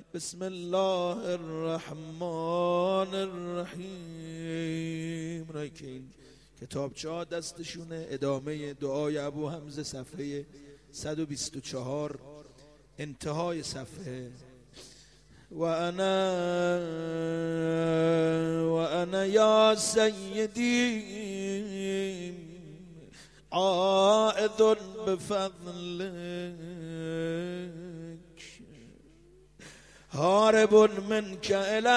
بسم الله الرحمن الرحیم. اونایی که این کتابچه ها دستشونه، ادامه دعای ابو حمزه صفحه 124 انتهای صفحه. و انا یا سیدی عائد بفضلک هارب منک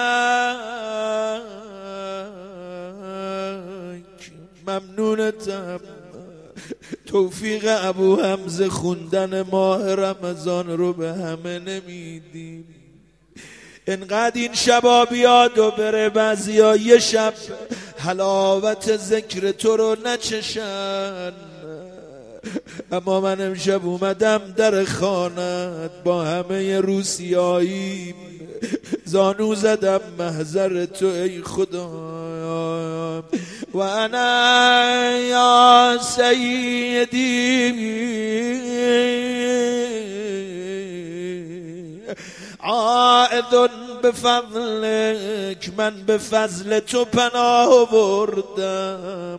الیک. ممنونتم. توفیق ابو حمزه خوندن ماه رمضان رو به همه نمیدیم. انقدر این شبا بیاد و بره، بعضیا یه شب حلاوت ذکر تو رو نچشن. اما من امشب اومدم در خانت با همه روسیایی، زانو زدم محضر تو ای خدا. و انا یا سیدی عائد بفضلک، من به فضل تو پناه بردم.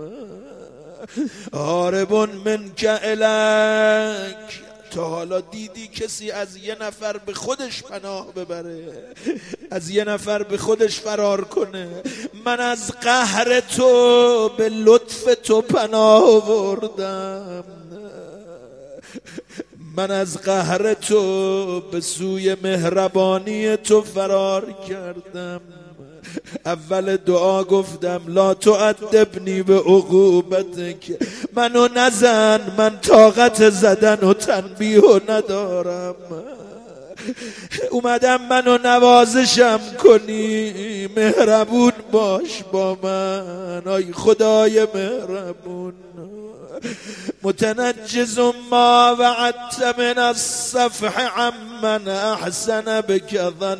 هارب منک الیک. تا حالا دیدی کسی از یه نفر به خودش پناه ببره، از یه نفر به خودش فرار کنه؟ من از قهر تو به لطف تو پناه بردم. من از قهر تو به سوی مهربانی تو فرار کردم. اول دعا گفتم لا تعذبنی به عقوبتک، منو نزن، من طاقت زدن و تنبیه ندارم. اومدم منو نوازشم کنی، مهربون باش با من آی خدای مهربون. متنجز ما وعدت من الصفح عمن احسن بك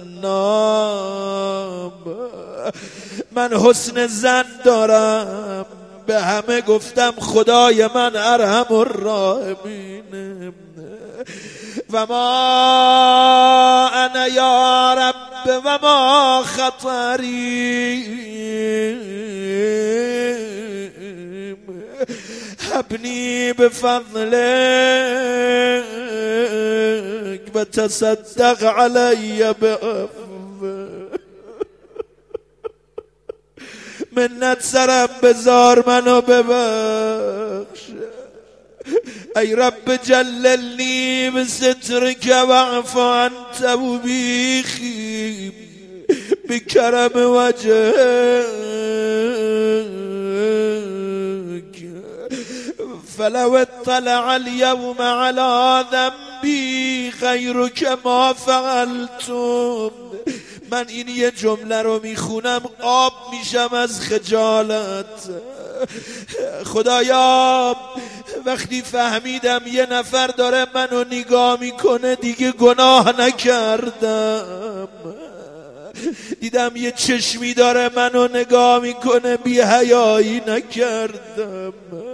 ظنام. من حسن زن دارم، به همه گفتم خدای من ارحم الراحمین. و ما انا یا رب و ما خطری، ابنی بفضلک و تصدق علی بعفو. منت سرم بزار، منو ببخش. ای رب جللنی بسترک واعف عن توبیخی بکرم وجهک. فلو اطلع اليوم على ذنبی غیرک ما فعلتم. من این یه جمله رو میخونم آب میشم از خجالت. خدایا وقتی فهمیدم یه نفر داره منو نگاه میکنه دیگه گناه نکردم. دیدم یه چشمی داره منو نگاه میکنه بی حیایی نکردم.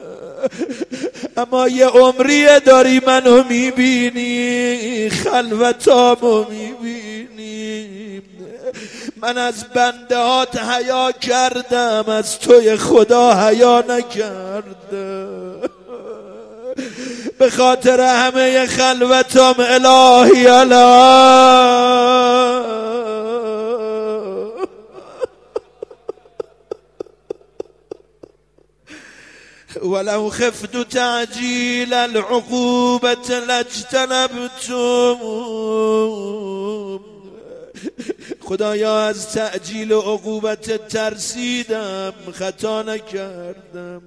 اما یه عمریه داری منو میبینی، خلوتامو میبینی. من از بنده هات حیا کردم، از توی خدا حیا نکردم. به خاطر همه خلوتام الهی ولو خفت تعجیل العقوبة لاجتنبتم. خدایا از تعجیل عقوبت ترسیدم، خطا نکردم.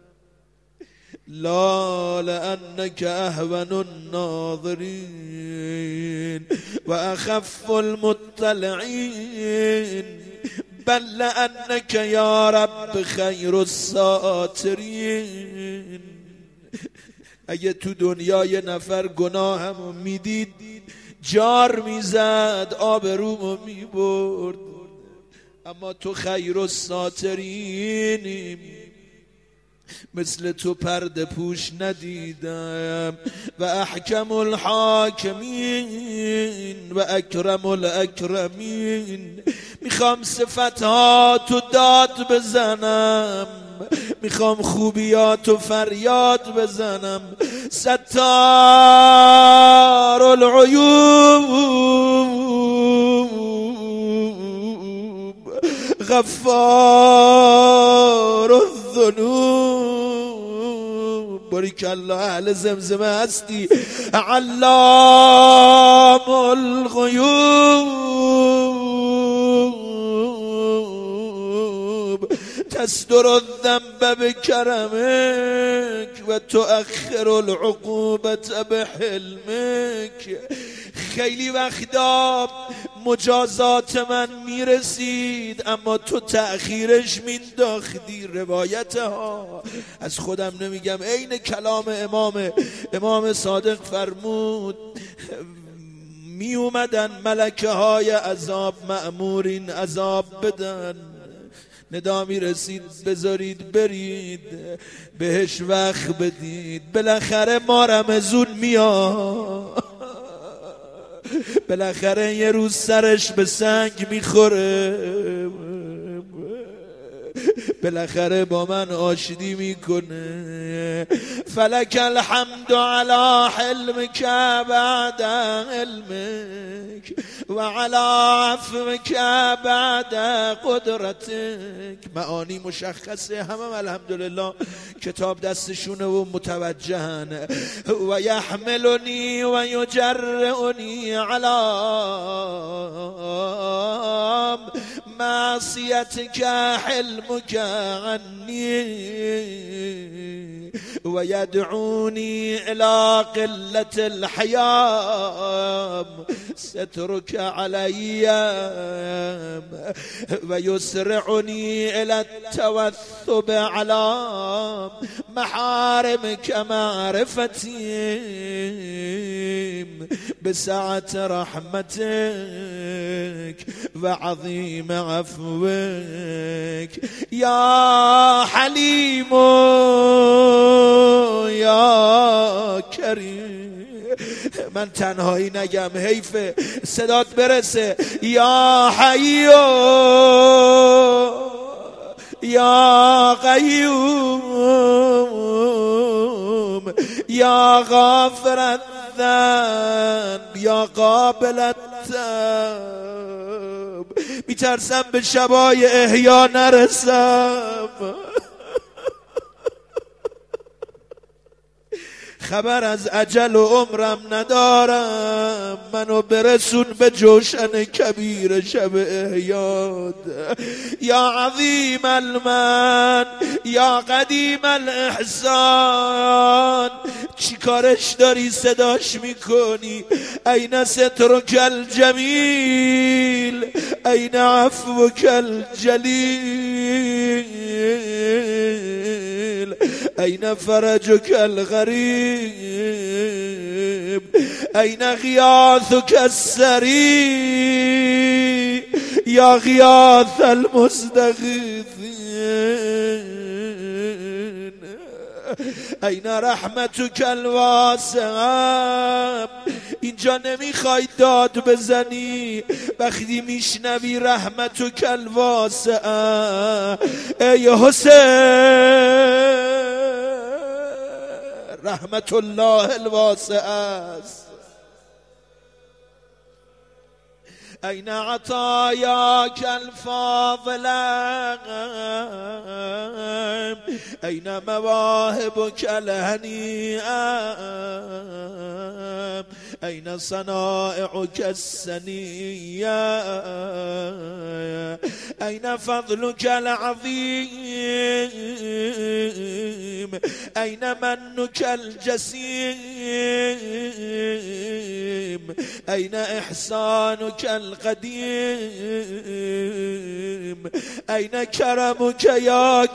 لا لأنك اهون الناظرین و اخف المطلعین، بل لأنك یا رب خیر الساترین. اگه تو دنیا یه نفر گناهمو میدید جار میزد، آبرومو میبرد. اما تو خیر الساترینی، مثل تو پرده پوش ندیدم و احکم الحاکمین و اکرم الاکرمین. میخوام صفتاتو داد بزنم، میخوام خوبیاتو فریاد بزنم. ستار العیوب غفار الذنوب. باریکالله اهل زمزمه هستی. علام الغیوب تستر الذنب بکرمک و تؤخر العقوبة بحلمک. خیلی وقتا مجازات من میرسید اما تو تأخیرش مینداختی. روایت ها از خودم نمیگم، عین کلام امام صادق فرمود می اومدن ملکه های عذاب مأمورین عذاب بدن، ندا می رسید بذارید برید بهش وقت بدید. بالاخره ما رمزون میاد، بالاخره یه روز سرش به سنگ میخوره، بالاخره با من آشتی میکنه. فلک الحمد علی حلمک بعد علمک و علی عفوک بعد قدرتک. معانی مشخصه، همه الحمدلله کتاب دستشونه و متوجهن. و یحملنی و یجرعنی علی معصیتک حلمک عنی و یدعونی الی قلة الحیام سترک علی و یسرعنی الی التوثب علی محارمک معرفتی بسعة رحمتك و عظیم عفوك یا حلیم یا کریم. من تنهایی نگم، حیفه صدات برسه. یا حیو یا قیوم یا غافر الذنب یا قابل التوب. میترسم به شبای احیا نرسم، خبر از اجل و عمرم ندارم، منو برسون به جوشن کبیر شب احیاد. یا عظیم المن یا قدیم الاحسان. چی کارش داری صداش میکنی؟ این سترک الجمیل این عفوک الجلیل این فرجک الغریب این غیاثک السریع یا غیاث المستغیثین این رحمتک الواسعه. اینجا نمیخوای داد بزنی، وقتی میشنوی رحمتک الواسعه ای حسین رحمت الله الواسعه است. این عطایاک الفاضله این مواهبک الهنیئه این صنائعک السنیه این فضلک العظیم این منک الجسیم این احسانک القدیم این کرمک یا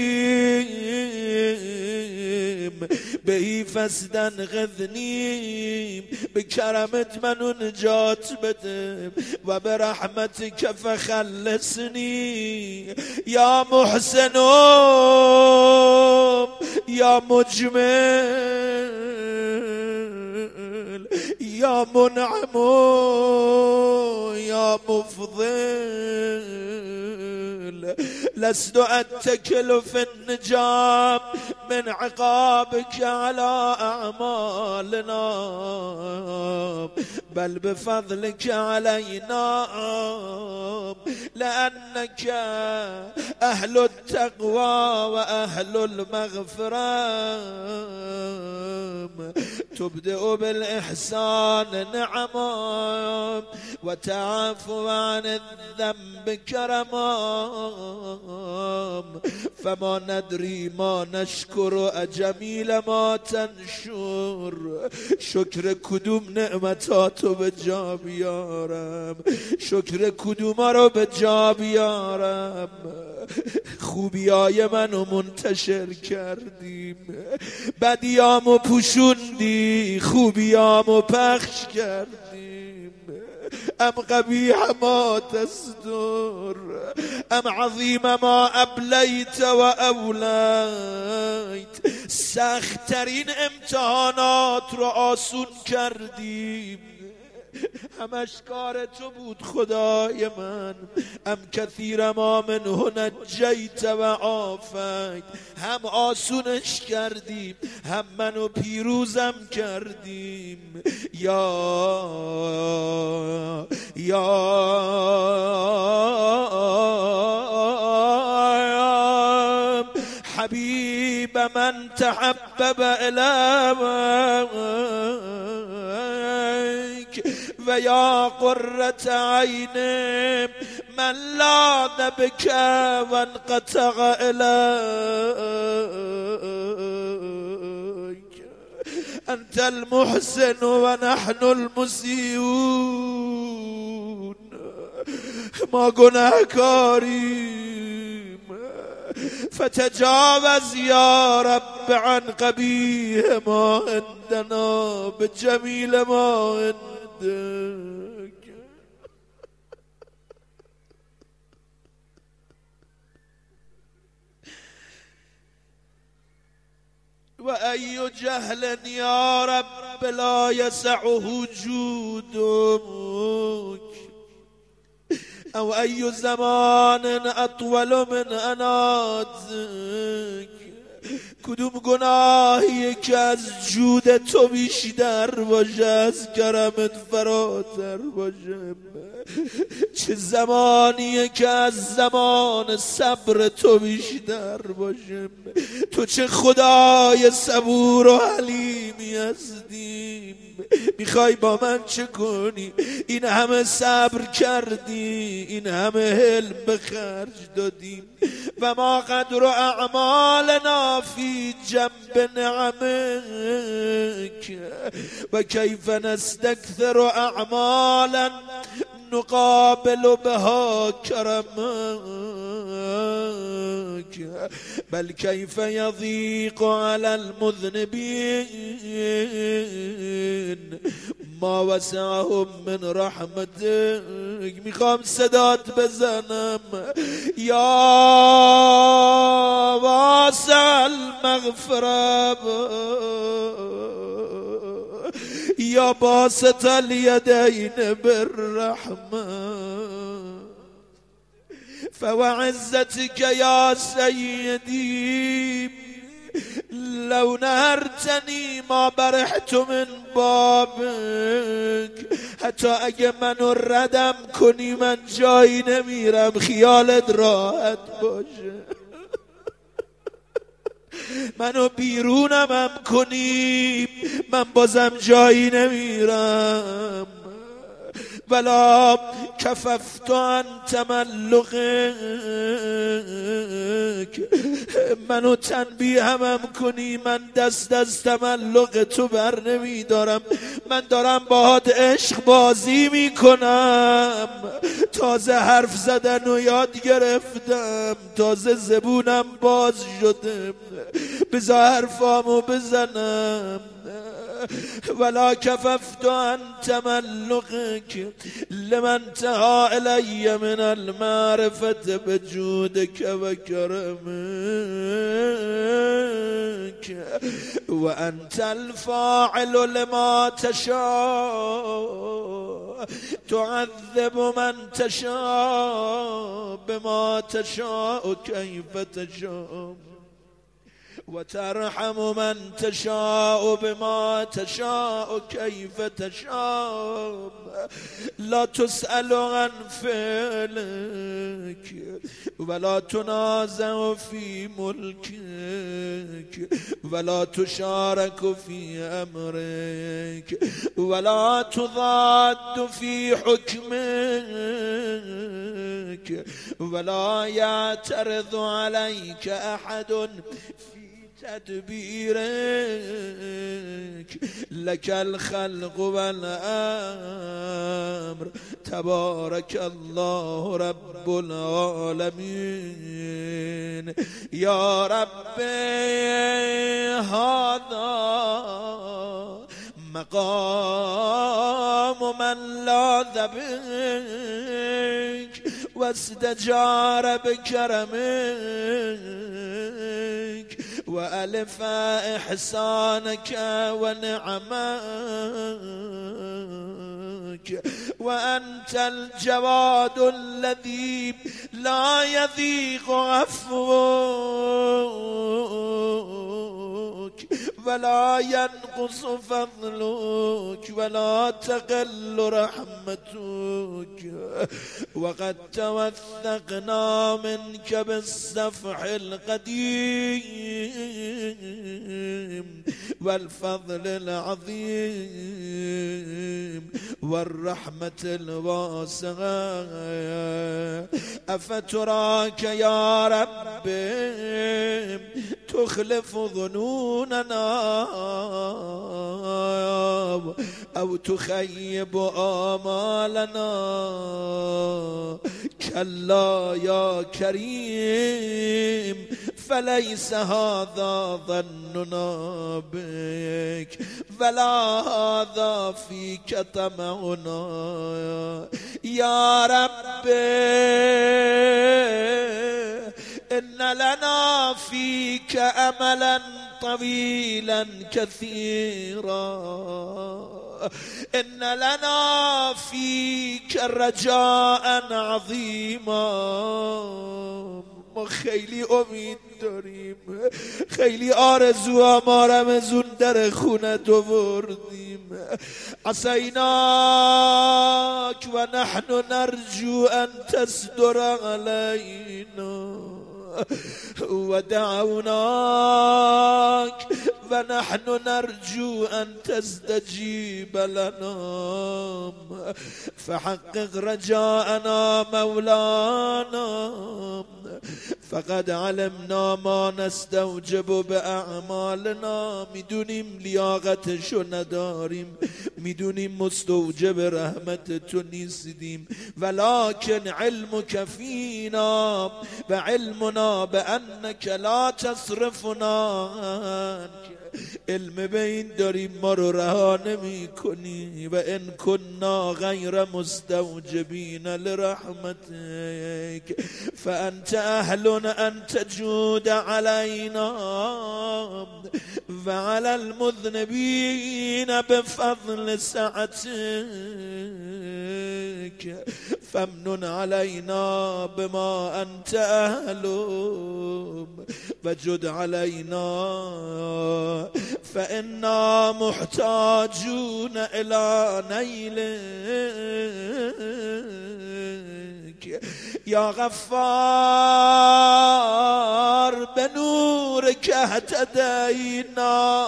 کریم بهی فسدن غذنی به کرمت منو نجات بده و به رحمتک فخلصنی یا محسن یا مجمل یا منعم یا مفضل لست اتکل فی النجام من عقابك على اعمالنا بل بفضلك علينا لأنك أهل التقوى وأهل المغفرة تبدأ بالإحسان نعما وتعفو عن الذنب كرما فما ندري ما نشكر جميل ما تنشر شکر کدوم نعمتاتو به جا بیارم شکر کدوما رو به جا بیارم خوبیای منو منتشر کردیم بدیامو پوشوندی خوبیامو پخش کردیم ام قبیح ما تستر ام عظیم ما ابلیت و اولیت سخت‌ترین امتحانات رو آسون کردیم همش کار تو بود خدای من ام کثیر ما منه نجیت و عافیت هم آسونش کردیم هم منو پیروزم کردیم یا حبیب من تحبب الیک و یا قرة عین من لاذ بک و انقطع الیک انت المحسن و نحن المسیئون ما گناهکاریم فتجاوز یا رب عن قبیح ما عندنا بجمیل ما عندك و ای جهل یا رب لا یسعه جودك او ای زمان اطول من اناتك کدوم گناهی که از جود تو بیشتر باشه از کرمت فراتر باشه چه زمانیه که از زمان صبر تو بیشتر باشه تو چه خدای صبور و حلیمی هستی میخوای با من چه کنی این همه صبر کردی این همه حلم به خرج دادیم و ما قدر اعمالنا فی جنب نعمك و کیف نستکثر اعمالا نقابل بها کرمك بل كيف يضيق على المذنبين ما وسعهم من رحمتك میخوام صدات بزنم یا واسع المغفرة یا باسط الیدین بالرحمة فوعزتك يا سيدي لو نهرتنی ما برحت من بابك حتی اگه منو ردم کنی من جایی نمیرم خیالت راحت باشه منو بیرونم هم کنی من بازم جایی نمیرم ولا کففت عن تملقك منو تنبیه هم کنی من دست از تملق تو بر نمیدارم من دارم باهات عشق بازی میکنم تازه حرف زدن و یاد گرفتم تازه زبونم باز شده بذار حرفامو بزنم ولا كففت عن تملقك لما انتهى إلي من المعرفة بجودك وكرمك، وأنت الفاعل لما تشاء، تعذب من تشاء بما تشاء كيف تشاء، وترحم من تشاء بما تشاء كيف تشاء. لا تسأل عن فعلك ولا تنازع في ملكك، ولا تشارك في أمرك، ولا تضاد في حكمك، ولا يعترض عليك أحد تدبيرك. لك الخلق والأمر، تبارك الله رب العالمين. يا رب هذا مقام من لاذ بك واستجار بكرمك، وألف إحسانك ونعمك، وأنت الجواد الذي لا يضيق عفوك ولا ينقص فضلك ولا تقل رحمتك. وقد توثقنا منك بالسفح القديم والفضل العظيم والرحمة الواسعة. أفتراك يا رب تخلف ظنوننا أو تخيب آمالنا؟ كلا يا كريم، فليس هذا ظننا بك ولا هذا فيك طمعنا. يا رب إن لنا فيك أملا طويلا كثيرا، إن لنا فيك رجاء عظيما. ما خیلی امید داریم، خیلی آرزو ما رمزون در خونت آوردیم. عصیناک و نحن نرجو ان تصدر علینا، ودعوناك ونحن نرجو أن تستجيب لنا، فحقق رجاءنا مولانا. فقد علمنا ما نستوجب بأعمالنا، میدونیم لیاقتشو نداریم، میدونیم مستوجب رحمت تو نیستیم، ولكن علمك فينا و علمنا بأنك لا تصرفنا عنك. علم به این داریم ما رو رها نمی کنی. و ان كنا غیر مستوجبین لرحمتك فانت اهل ان تجود علينا وعلى المذنبين بفضل سعتك، فامنن علينا بما انت اهل وجد علينا فإنا محتاجون إلى نيلك. يا غفار بنورك اهتدينا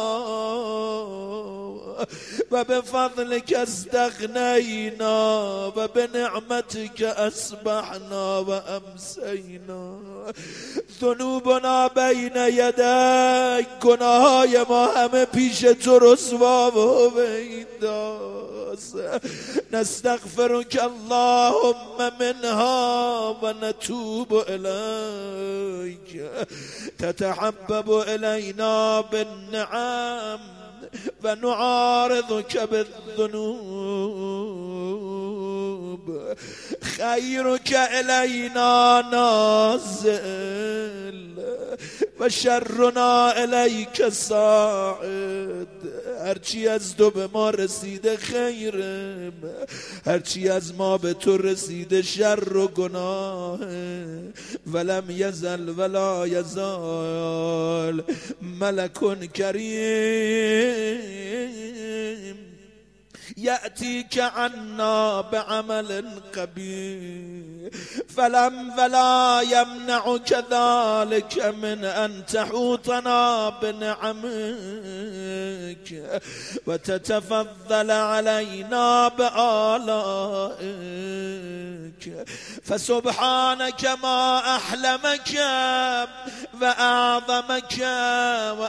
وبفضلك استغنينا وبنعمتك أصبحنا وأمسينا. ذنوبنا بين يديك، گناههای ما همه پیش تو رسوا و پیداست. نستغفرك اللهم منها ونتوب إليك. تتحبب إلينا بالنعم و نعارضك بالذنوب خیرک الینا نازل و شرنا الیک صاعد. هرچی از تو به ما رسیده خیرم، هرچی از ما به تو رسیده شر و گناه. ولم یزل ولا یزال ملک کریم یأتیک عنا بعمل قبیح فلم ولا یمنعک ذلك من ان تحوطنا بنعمک و تتفضل علینا بآلائک. فسبحانک ما احلمک و اعظمک و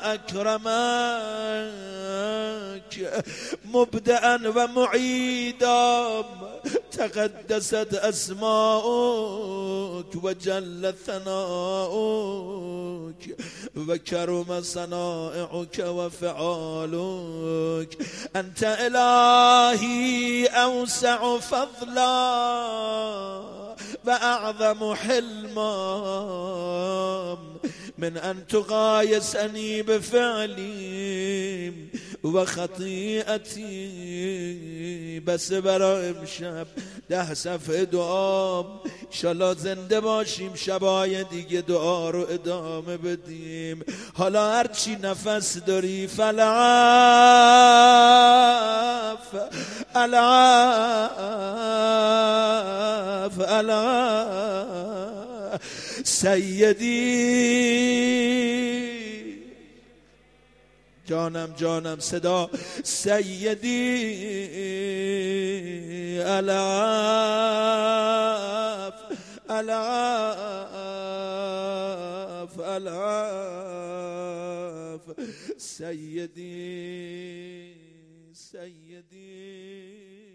اکرمک مبدأ و معیدا تقدست اسماؤک و جل ثناؤک و کرم صنائعک و فعالک. انت الهی اوسع فضلا و اعظم حلما من ان تقایسنی بفعلی و خطیئتی. بس برای امشب 10 صفحه دعا. انشالله زنده باشیم شبای دیگه دعا رو ادامه بدیم. حالا هرچی نفس داری فالعاف العاف العاف سیدی. جانم صدا سیدی العاف العاف العاف سیدی سیدی.